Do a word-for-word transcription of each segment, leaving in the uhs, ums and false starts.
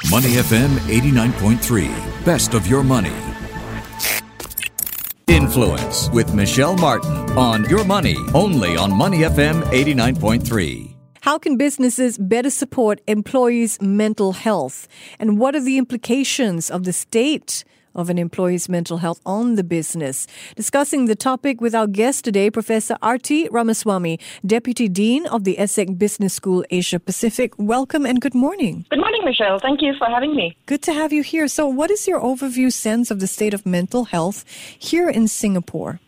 Money F M eighty-nine point three. Best of your money. Influence with Michelle Martin on Your Money, only on Money F M eighty-nine point three. How can businesses better support employees' mental health? And what are the implications of the state of an employee's mental health on the business? Discussing the topic with our guest today, Professor Arti Ramaswamy, Deputy Dean of the ESSEC Business School Asia Pacific. Welcome and good morning. Good morning, Michelle. Thank you for having me. Good to have you here. So what is your overview sense of the state of mental health here in Singapore?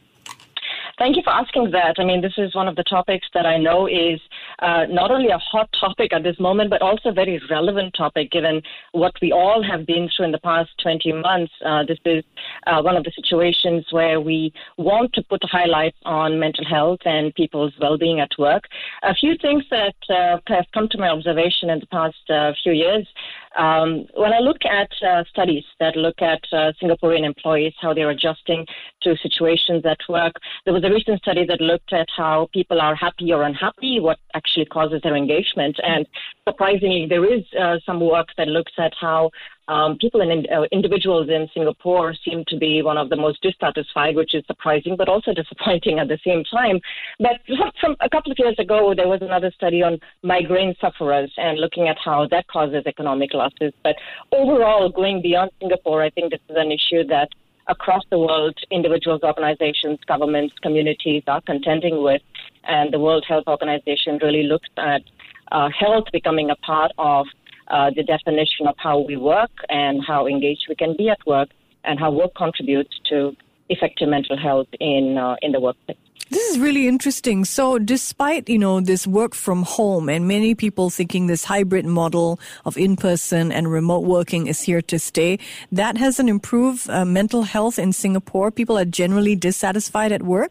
Thank you for asking that. I mean, this is one of the topics that I know is uh, not only a hot topic at this moment, but also a very relevant topic given what we all have been through in the past twenty months. Uh, this is uh, one of the situations where we want to put a highlight on mental health and people's well-being at work. A few things that uh, have come to my observation in the past uh, few years. Um, when I look at uh, studies that look at uh, Singaporean employees, how they're adjusting to situations at work, there was a recent study that looked at how people are happy or unhappy, what actually causes their engagement. And surprisingly, there is uh, some work that looks at how um, people and uh, individuals in Singapore seem to be one of the most dissatisfied, which is surprising, but also disappointing at the same time. But from a couple of years ago, there was another study on migraine sufferers and looking at how that causes economic losses. But overall, going beyond Singapore, I think this is an issue that across the world, individuals, organizations, governments, communities are contending with. And the World Health Organization really looks at uh, health becoming a part of uh, the definition of how we work and how engaged we can be at work and how work contributes to effective mental health in uh, in the workplace. This is really interesting. So despite, you know, this work from home and many people thinking this hybrid model of in-person and remote working is here to stay, that hasn't improved uh, mental health in Singapore. People are generally dissatisfied at work.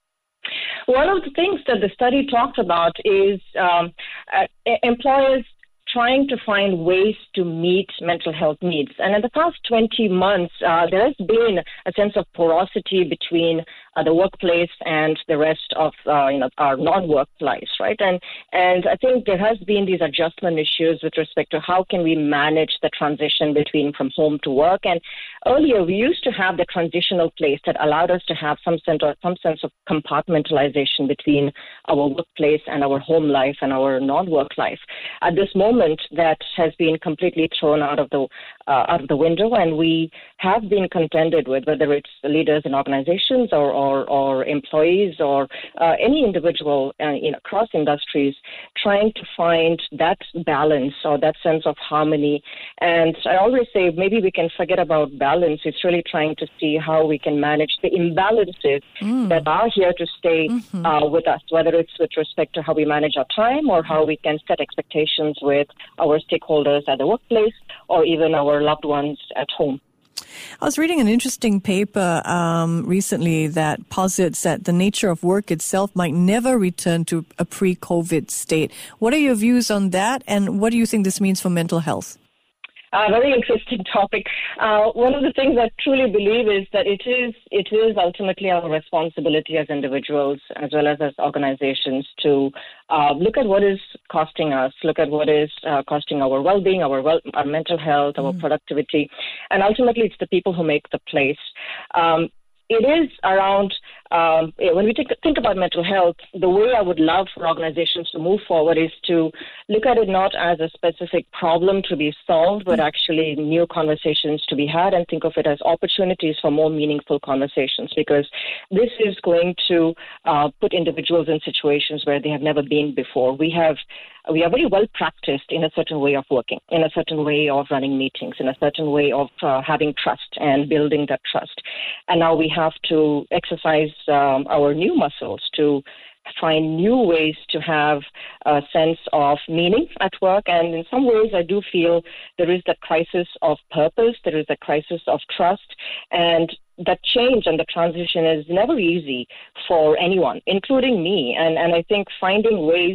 One of the things that the study talked about is um, uh, employers trying to find ways to meet mental health needs. And in the past twenty months, uh, there has been a sense of porosity between uh, the workplace and the rest of uh, you know our non-work lives, right? And and I think there has been these adjustment issues with respect to how can we manage the transition between from home to work. And earlier, we used to have the transitional place that allowed us to have some sense of, some sense of compartmentalization between our workplace and our home life and our non-work life. At this moment, that has been completely thrown out of the uh, out of the window, and we have been contended with, whether it's the leaders in organizations or or, or employees or uh, any individual uh, in across industries, trying to find that balance or that sense of harmony. And I always say maybe we can forget about balance. It's really trying to see how we can manage the imbalances mm. that are here to stay mm-hmm. uh, with us, whether it's with respect to how we manage our time or how we can set expectations with our stakeholders at the workplace or even our loved ones at home. I was reading an interesting paper um, recently that posits that the nature of work itself might never return to a pre-COVID state. What are your views on that, and what do you think this means for mental health? A very interesting topic. Uh, one of the things I truly believe is that it is it is ultimately our responsibility as individuals as well as as organizations to uh, look at what is costing us, look at what is uh, costing our well-being, our well, our mental health, our mm. productivity, and ultimately it's the people who make the place. Um, It is around, um, when we think, think about mental health, the way I would love for organizations to move forward is to look at it not as a specific problem to be solved, but actually new conversations to be had, and think of it as opportunities for more meaningful conversations, because this is going to uh, put individuals in situations where they have never been before. We have We are very well practiced in a certain way of working, in a certain way of running meetings, in a certain way of uh, having trust and building that trust. And now we have to exercise um, our new muscles to find new ways to have a sense of meaning at work. And in some ways, I do feel there is that crisis of purpose, there is a crisis of trust, and that change and the transition is never easy for anyone, including me. And, and I think finding ways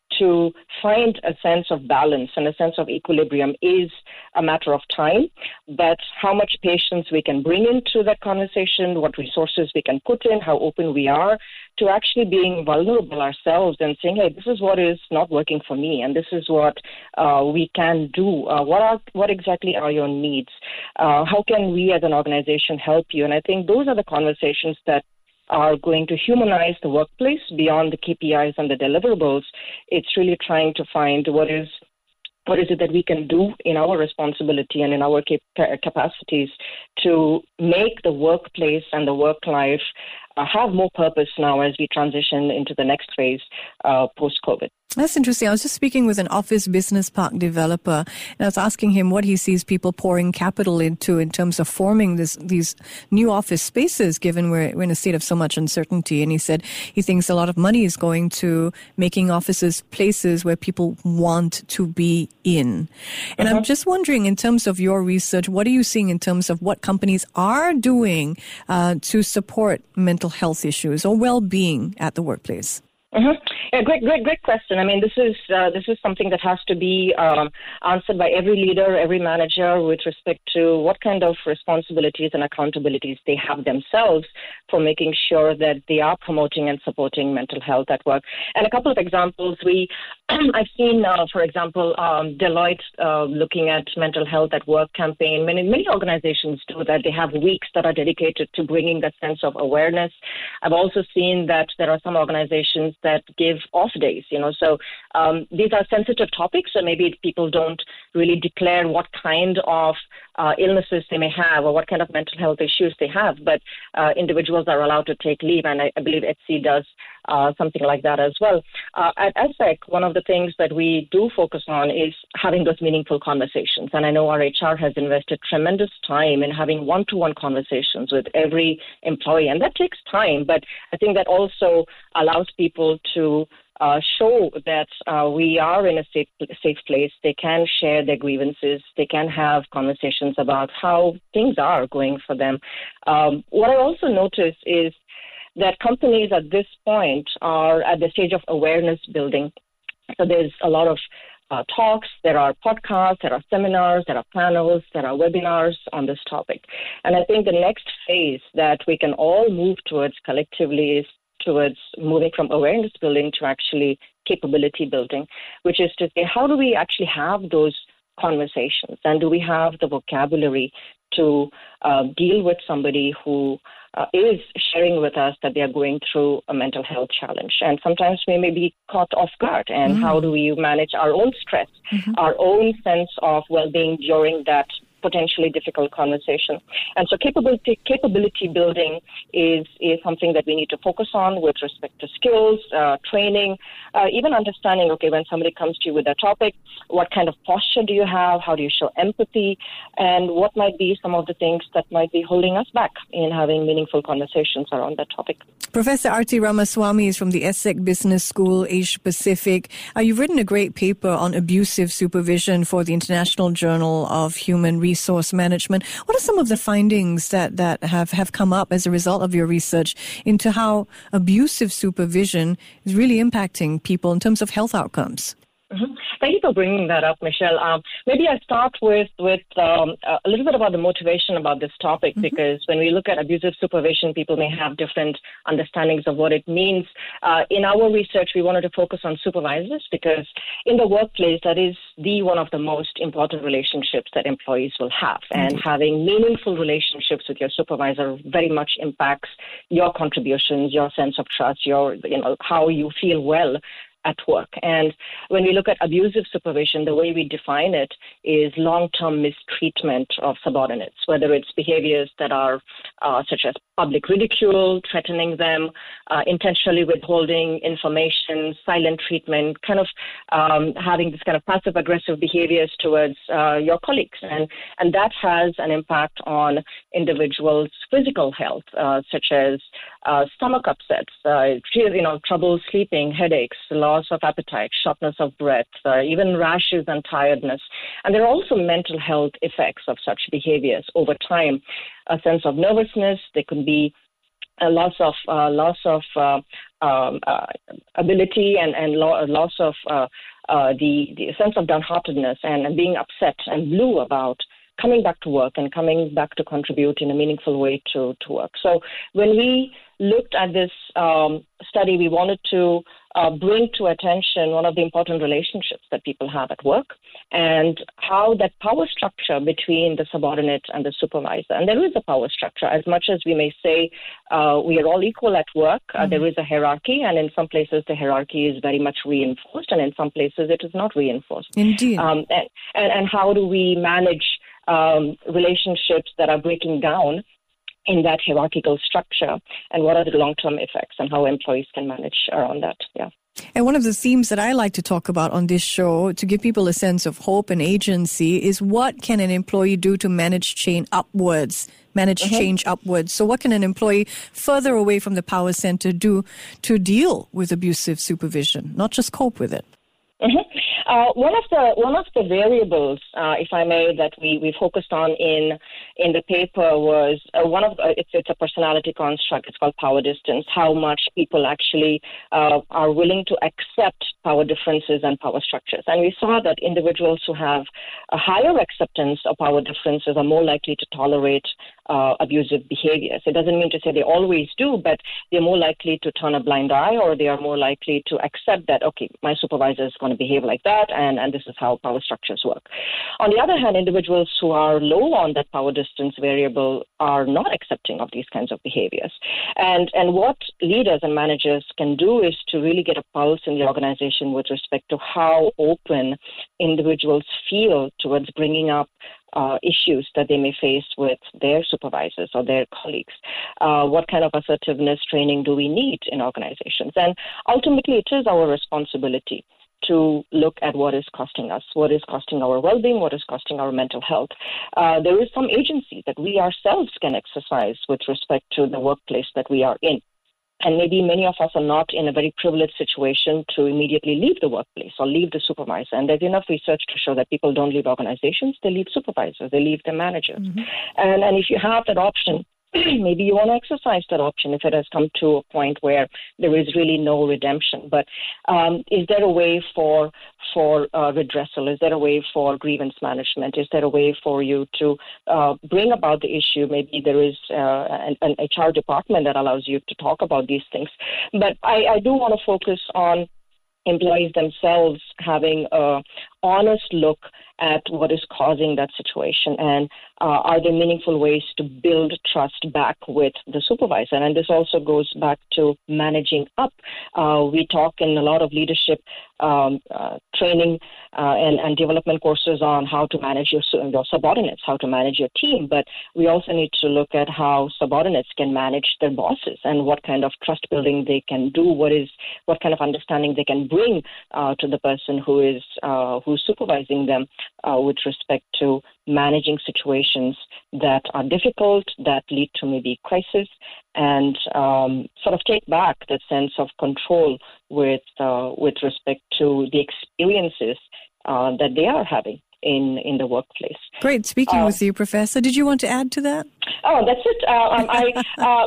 to find a sense of balance and a sense of equilibrium is a matter of time, but how much patience we can bring into that conversation, what resources we can put in, how open we are to actually being vulnerable ourselves and saying, hey, this is what is not working for me, and this is what uh, we can do. Uh, what are what exactly are your needs? Uh, how can we as an organization help you? And I think those are the conversations that are going to humanize the workplace beyond the K P Is and the deliverables. It's really trying to find what is what is it that we can do in our responsibility and in our cap- capacities to make the workplace and the work life uh, have more purpose now as we transition into the next phase uh, post-COVID. That's interesting. I was just speaking with an office business park developer, and I was asking him what he sees people pouring capital into in terms of forming this, these new office spaces, given we're, we're in a state of so much uncertainty. And he said he thinks a lot of money is going to making offices places where people want to be in. And uh-huh. I'm just wondering, in terms of your research, what are you seeing in terms of what companies are doing uh, to support mental health issues or well-being at the workplace? Mm-hmm. Yeah, great, great, great question. I mean, this is uh, this is something that has to be um, answered by every leader, every manager, with respect to what kind of responsibilities and accountabilities they have themselves for making sure that they are promoting and supporting mental health at work. And a couple of examples, we I've seen, uh, for example, um, Deloitte uh, looking at mental health at work campaign. Many many organizations do that. They have weeks that are dedicated to bringing that sense of awareness. I've also seen that there are some organizations that give off days, you know, so um, these are sensitive topics, so maybe people don't really declare what kind of uh, illnesses they may have or what kind of mental health issues they have, but uh, individuals are allowed to take leave, and I, I believe H C does uh, something like that as well. Uh, at S E C, one of the things that we do focus on is having those meaningful conversations, and I know our H R has invested tremendous time in having one-to-one conversations with every employee, and that takes time, but I think that also allows people to uh, show that uh, we are in a safe, safe place. They can share their grievances. They can have conversations about how things are going for them. Um, what I also notice is that companies at this point are at the stage of awareness building. So there's a lot of uh, talks, there are podcasts, there are seminars, there are panels, there are webinars on this topic. And I think the next phase that we can all move towards collectively is towards moving from awareness building to actually capability building, which is to say, how do we actually have those conversations? And do we have the vocabulary to uh, deal with somebody who uh, is sharing with us that they are going through a mental health challenge? And sometimes we may be caught off guard. And mm-hmm. how do we manage our own stress, mm-hmm. our own sense of well-being during that potentially difficult conversation? And so capability capability building is, is something that we need to focus on with respect to skills, uh, training, uh, even understanding, okay, when somebody comes to you with a topic, what kind of posture do you have? How do you show empathy? And what might be some of the things that might be holding us back in having meaningful conversations around that topic? Professor Aarti Ramaswamy is from the S E C Business School, Asia Pacific. Uh, you've written a great paper on abusive supervision for the International Journal of Human Resource Management. What are some of the findings that, that have, have come up as a result of your research into how abusive supervision is really impacting people in terms of health outcomes? Mm-hmm. Thank you for bringing that up, Michelle. Um, maybe I start with with um, a little bit about the motivation about this topic, mm-hmm. because when we look at abusive supervision, people may have different understandings of what it means. Uh, in our research, we wanted to focus on supervisors because in the workplace, that is the one of the most important relationships that employees will have. Mm-hmm. And having meaningful relationships with your supervisor very much impacts your contributions, your sense of trust, your, you know, how you feel well at work. And when we look at abusive supervision, the way we define it is long-term mistreatment of subordinates, whether it's behaviors that are uh, such as public ridicule, threatening them, uh, intentionally withholding information, silent treatment, kind of um, having this kind of passive-aggressive behaviors towards uh, your colleagues. And, and that has an impact on individuals' physical health, uh, such as uh, stomach upsets, uh, you know, trouble sleeping, headaches, loss of appetite, shortness of breath, uh, even rashes and tiredness. And there are also mental health effects of such behaviors over time. A sense of nervousness, there could be a loss of uh, loss of uh, um, uh, ability and, and lo- loss of uh, uh, the, the sense of downheartedness and, and being upset and blue about coming back to work and coming back to contribute in a meaningful way to, to work. So when we looked at this um, study, we wanted to uh, bring to attention one of the important relationships that people have at work and how that power structure between the subordinate and the supervisor. And there is a power structure. As much as we may say uh, we are all equal at work, uh, mm-hmm. there is a hierarchy, and in some places the hierarchy is very much reinforced, and in some places it is not reinforced. Indeed. Um, and, and, and how do we manage Um, relationships that are breaking down in that hierarchical structure, and what are the long-term effects and how employees can manage around that. Yeah. And one of the themes that I like to talk about on this show to give people a sense of hope and agency is what can an employee do to manage change upwards, manage mm-hmm. change upwards. So what can an employee further away from the power center do to deal with abusive supervision, not just cope with it? Mm-hmm. Uh, one of the one of the variables, uh, if I may, that we, we focused on in in the paper was uh, one of uh, it's it's a personality construct. It's called power distance. How much people actually uh, are willing to accept power differences and power structures. And we saw that individuals who have a higher acceptance of power differences are more likely to tolerate uh, abusive behaviors. It doesn't mean to say they always do, but they're more likely to turn a blind eye, or they are more likely to accept that, okay, my supervisor is going to behave like that, and, and this is how power structures work. On the other hand, individuals who are low on that power distance variable are not accepting of these kinds of behaviors. And, and what leaders and managers can do is to really get a pulse in the organization with respect to how open individuals feel towards bringing up Uh, issues that they may face with their supervisors or their colleagues. Uh, what kind of assertiveness training do we need in organizations? And ultimately, it is our responsibility to look at what is costing us, what is costing our well-being, what is costing our mental health. Uh, there is some agency that we ourselves can exercise with respect to the workplace that we are in. And maybe many of us are not in a very privileged situation to immediately leave the workplace or leave the supervisor. And there's enough research to show that people don't leave organizations, they leave supervisors, they leave their managers. Mm-hmm. And, and if you have that option, maybe you want to exercise that option if it has come to a point where there is really no redemption. But um, is there a way for for uh, redressal? Is there a way for grievance management? Is there a way for you to uh, bring about the issue? Maybe there is uh, an, an H R department that allows you to talk about these things. But I, I do want to focus on employees themselves having a honest look at what is causing that situation, and uh, are there meaningful ways to build trust back with the supervisor? And this also goes back to managing up. Uh, we talk in a lot of leadership um, uh, training uh, and, and development courses on how to manage your, your subordinates, how to manage your team, but we also need to look at how subordinates can manage their bosses and what kind of trust building they can do, what is what kind of understanding they can bring uh, to the person who is uh, who's supervising them uh, with respect to managing situations that are difficult, that lead to maybe crisis, and um, sort of take back that sense of control with uh, with respect to the experiences uh, that they are having in, in the workplace. Great. Speaking uh, with you, Professor, did you want to add to that? Oh, that's it. Uh, um, I, uh,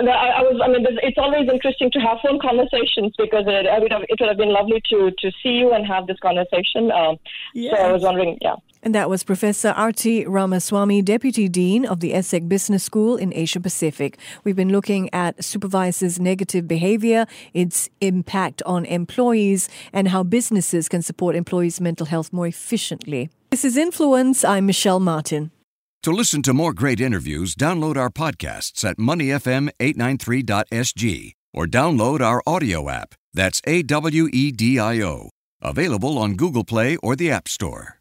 I was. I mean, it's always interesting to have phone conversations because it, I would have, it would have been lovely to, to see you and have this conversation. Um, yes. So I was wondering, yeah. And that was Professor Arti Ramaswamy, Deputy Dean of the ESSEC Business School in Asia Pacific. We've been looking at supervisors' negative behavior, its impact on employees, and how businesses can support employees' mental health more efficiently. This is Influence. I'm Michelle Martin. To listen to more great interviews, download our podcasts at money f m eight nine three dot s g or download our audio app. That's A W E D I O. Available on Google Play or the App Store.